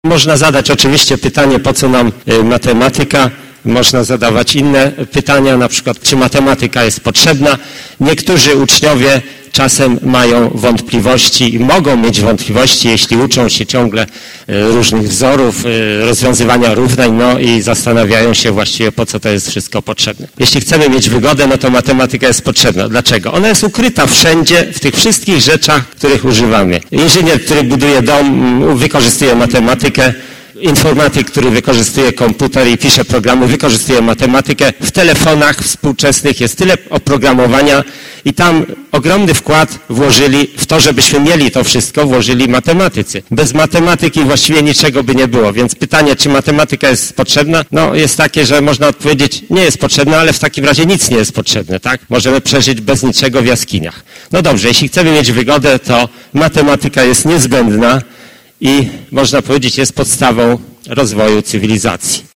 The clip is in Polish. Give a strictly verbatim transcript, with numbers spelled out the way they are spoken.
Można zadać oczywiście pytanie, po co nam matematyka. Można zadawać inne pytania, na przykład, czy matematyka jest potrzebna. Niektórzy uczniowie czasem mają wątpliwości i mogą mieć wątpliwości, jeśli uczą się ciągle różnych wzorów, rozwiązywania równań, no i zastanawiają się właściwie, po co to jest wszystko potrzebne. Jeśli chcemy mieć wygodę, no to matematyka jest potrzebna. Dlaczego? Ona jest ukryta wszędzie, w tych wszystkich rzeczach, których używamy. Inżynier, który buduje dom, wykorzystuje matematykę. Informatyk, który wykorzystuje komputer i pisze programy, wykorzystuje matematykę. W telefonach współczesnych jest tyle oprogramowania i tam ogromny wkład włożyli w to, żebyśmy mieli to wszystko, włożyli matematycy. Bez matematyki właściwie niczego by nie było, więc pytanie, czy matematyka jest potrzebna? No jest takie, że można odpowiedzieć, nie jest potrzebna, ale w takim razie nic nie jest potrzebne, tak? Możemy przeżyć bez niczego w jaskiniach. No dobrze, jeśli chcemy mieć wygodę, to matematyka jest niezbędna i można powiedzieć, jest podstawą rozwoju cywilizacji.